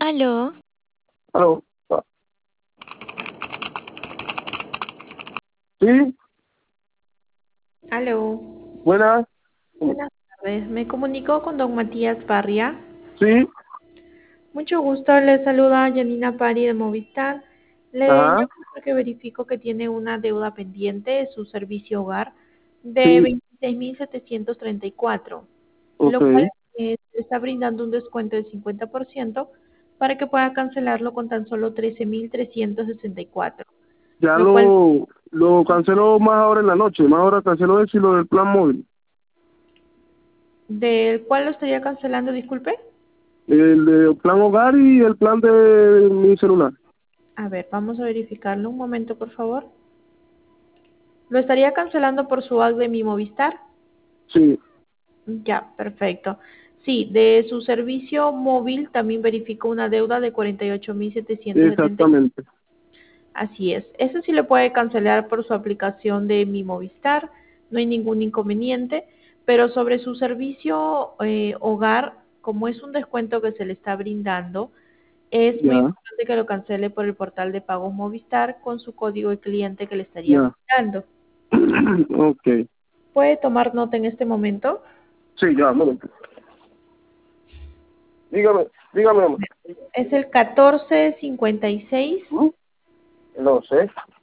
Aló, Aló. Sí, aló. buenas. Buenas tardes. Me comunico con don Matías Parria. Sí, Mucho gusto. Le saluda Janina Pari de Movistar. Le ajá, llamo porque verifico que tiene una deuda pendiente de su servicio hogar de sí, 26.734, ok. lo cual le está brindando un descuento del 50% para que pueda cancelarlo con tan solo 13.364, Ya lo cual, lo canceló más ahora en la noche, más ahora canceló eso y lo del plan móvil. ¿del cual lo estaría cancelando, disculpe? El de plan hogar y el plan de mi celular. A ver, vamos a verificarlo un momento, por favor. ¿Lo estaría cancelando por su app de Mi Movistar? Sí, Ya, perfecto. Sí, de su servicio móvil también verificó una deuda de 48.770. exactamente. Así es. Eso sí lo puede cancelar por su aplicación de Mi Movistar, no hay ningún inconveniente, pero sobre su servicio hogar, como es un descuento que se le está brindando, es muy Ya, importante que lo cancele por el portal de pagos Movistar con su código de cliente que le estaría ya. brindando. Ok. ¿Puede tomar nota en este momento? Sí, ya, un momento. Dígame, amor. Es el 1456 ¿Mm? No sé.